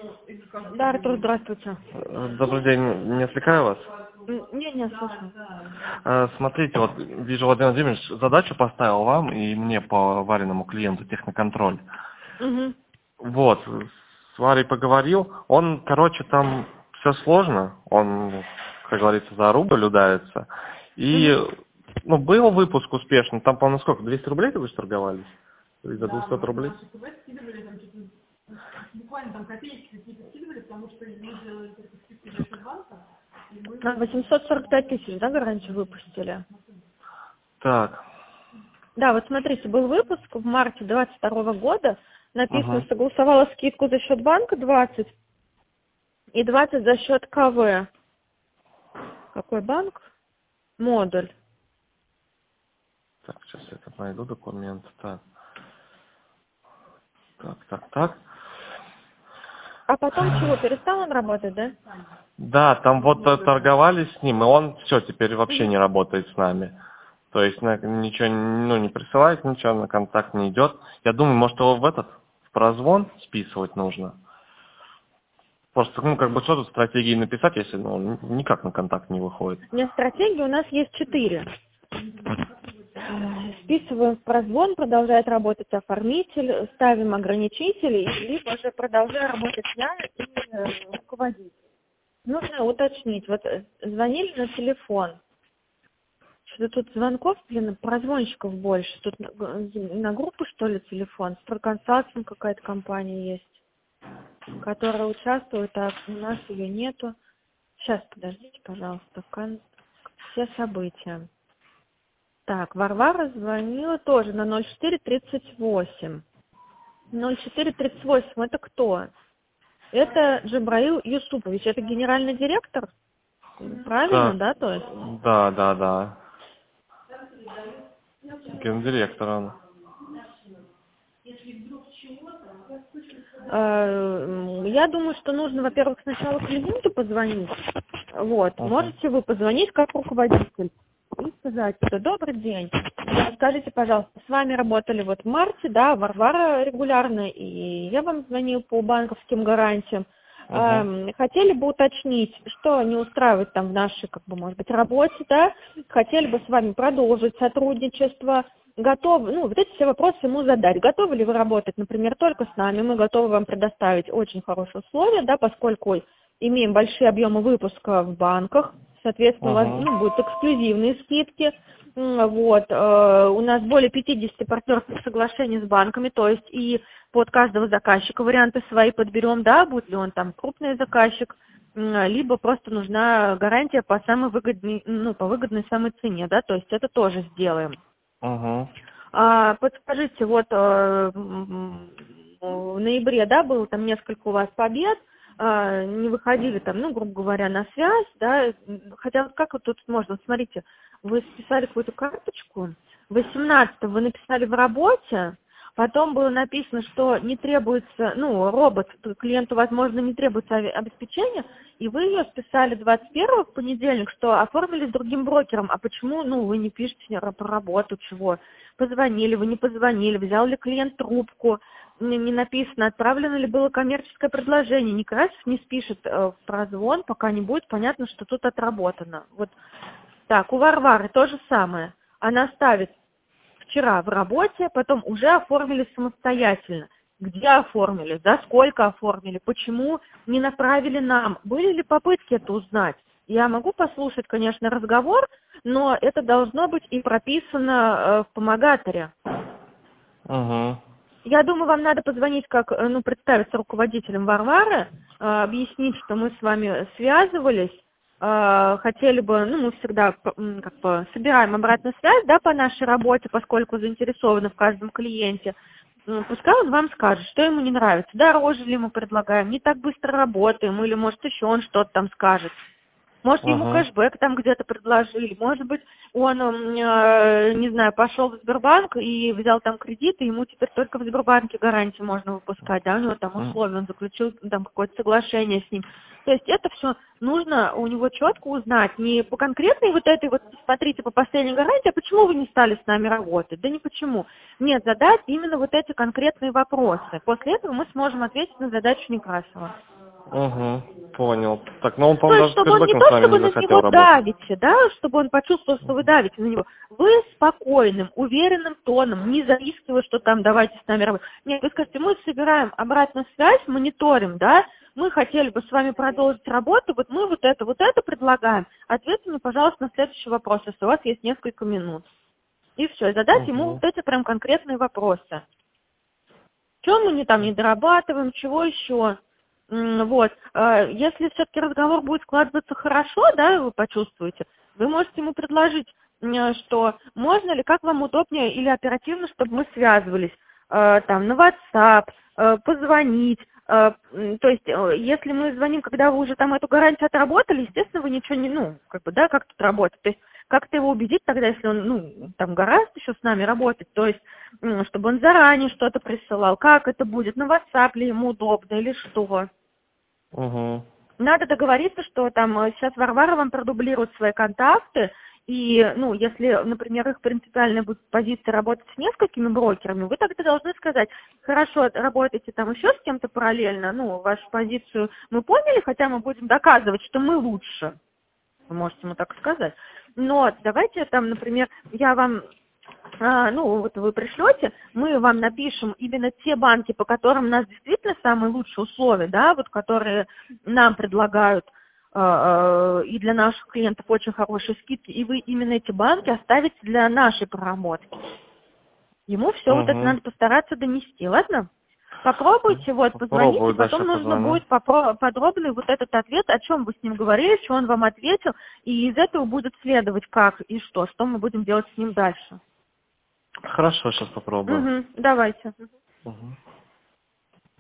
Да, Артур, здравствуйте. Добрый день, не отвлекаю вас? Не, слушаю. Смотрите, вот вижу, Владимир Владимирович задачу поставил вам и мне по вареному клиенту техноконтроль. Угу. Вот, с Варей поговорил, он, короче, там все сложно, он, как говорится, за рубль ударится. И, был выпуск успешный, там, по-моему, сколько, 200 рублей вы же торговались? Или за 200 рублей? Буквально там копеечки какие-то скидывали, потому что мы делали только скидки за счет банка. 845 тысяч, да, гарантию выпустили? Так. Да, вот смотрите, был выпуск в марте 22 года, написано, Угу. согласовала скидку за счет банка 20 и 20 за счет КВ. Какой банк? Модуль. Так, сейчас я тут найду документ. Так. А потом чего, перестал он работать, да? Да, там вот торговались с ним, и он все, теперь вообще не работает с нами. То есть ничего, не присылает ничего, на контакт не идет. Я думаю, может, его в прозвон списывать нужно. Просто, что тут стратегии написать, если он никак на контакт не выходит. Нет, стратегии у нас есть 4. Списываем в прозвон, продолжает работать оформитель, ставим ограничители, либо же продолжаю работать я и руководитель. Нужно уточнить, вот звонили на телефон, что-то тут звонков, прозвонщиков больше, тут на группу, что ли, телефон, Стройконсалтинг какая-то компания есть, которая участвует, а у нас ее нету. Сейчас, подождите, пожалуйста, все события. Так, Варвара звонила тоже на 0438. 0438, это кто? Это Джабраил Юсупович, это генеральный директор? Правильно, Так, да, то есть? да. Гендиректор он. Я думаю, что нужно, во-первых, сначала клиенту позвонить. Вот, Угу. можете вы позвонить как руководитель и сказать, что добрый день. Скажите, пожалуйста, с вами работали вот в марте, да, Варвара регулярно, и я вам звонил по банковским гарантиям. Хотели бы уточнить, что не устраивает там в нашей, может быть, работе, да, хотели бы с вами продолжить сотрудничество, готовы, вот эти все вопросы ему задать. Готовы ли вы работать, например, только с нами, мы готовы вам предоставить очень хорошие условия, да, поскольку имеем большие объемы выпуска в банках, соответственно, у вас будут эксклюзивные скидки. Вот, у нас более 50 партнерских соглашений с банками, то есть и под каждого заказчика варианты свои подберем, да, будет ли он там крупный заказчик, либо просто нужна гарантия по самой выгодной, по выгодной самой цене, да, то есть это тоже сделаем. Подскажите, вот в ноябре, да, было там несколько у вас побед, не выходили там, грубо говоря, на связь, да, хотя вот как вот тут можно, смотрите, вы списали какую-то карточку, 18-го вы написали в работе, потом было написано, что не требуется, робот, клиенту, возможно, не требуется обеспечение, и вы ее списали 21-го в понедельник, что оформили с другим брокером, а почему, вы не пишете про работу, чего? Позвонили, вы не позвонили, взял ли клиент трубку, не написано, отправлено ли было коммерческое предложение. Некрасов не спишет в прозвон, пока не будет понятно, что тут отработано. Вот так, у Варвары то же самое. Она ставит вчера в работе, потом уже оформили самостоятельно. Где оформили, за сколько оформили, почему не направили нам. Были ли попытки это узнать? Я могу послушать, конечно, разговор, но это должно быть и прописано в помогаторе. Я думаю, вам надо позвонить, представиться руководителем Варвары, объяснить, что мы с вами связывались, хотели бы, мы всегда собираем обратную связь, да, по нашей работе, поскольку заинтересованы в каждом клиенте. Пускай он вам скажет, что ему не нравится, дороже ли мы предлагаем, не так быстро работаем, или, может, еще он что-то там скажет. Может, ему кэшбэк там где-то предложили, может быть, он, не знаю, пошел в Сбербанк и взял там кредит, и ему теперь только в Сбербанке гарантию можно выпускать, да, у него там условия, он заключил там какое-то соглашение с ним. То есть это все нужно у него четко узнать, не по конкретной вот этой смотрите, по последней гарантии, а почему вы не стали с нами работать? Да не почему. Нет, задать именно вот эти конкретные вопросы. После этого мы сможем ответить на задачу Некрасова. Угу, понял. Так, ну он, То по-моему, есть, даже чтобы он перед не этим то, с нами чтобы не на захотел него работать. давите, да, чтобы он почувствовал, что вы давите на него. Вы спокойным, уверенным тоном, не заискивая, что там давайте с нами работать. Нет, вы скажете, мы собираем обратную связь, мониторим, да, мы хотели бы с вами продолжить работу, вот мы вот это предлагаем. Ответьте мне, пожалуйста, на следующий вопрос, если у вас есть несколько минут. И все, и задать ему Угу. вот эти прям конкретные вопросы. Чем мы не дорабатываем, чего еще? Вот. Если все-таки разговор будет складываться хорошо, да, вы почувствуете, вы можете ему предложить, что можно ли, как вам удобнее или оперативно, чтобы мы связывались там на WhatsApp, позвонить. То есть, если мы звоним, когда вы уже там эту гарантию отработали, естественно, вы ничего не, как тут работать. То есть, как-то его убедить тогда, если он, там гораздо еще с нами работать, то есть, чтобы он заранее что-то присылал, как это будет, на WhatsApp ли ему удобно или что. Угу. Надо договориться, что там сейчас Варвара вам продублирует свои контакты, и, если, например, их принципиальная будет позиция работать с несколькими брокерами, вы тогда должны сказать, хорошо, работаете там еще с кем-то параллельно, вашу позицию мы поняли, хотя мы будем доказывать, что мы лучше. Вы можете ему так сказать. Но давайте там, например, я вам, вот вы пришлете, мы вам напишем именно те банки, по которым у нас действительно самые лучшие условия, да, вот которые нам предлагают и для наших клиентов очень хорошие скидки, и вы именно эти банки оставите для нашей проработки. Ему все вот это надо постараться донести, ладно? Попробуйте, позвоните, Попробую, да, потом сейчас нужно позвоню. будет подробный вот этот ответ, о чем вы с ним говорили, что он вам ответил, и из этого будет следовать как и что мы будем делать с ним дальше. Хорошо, сейчас попробую. Давайте. Угу.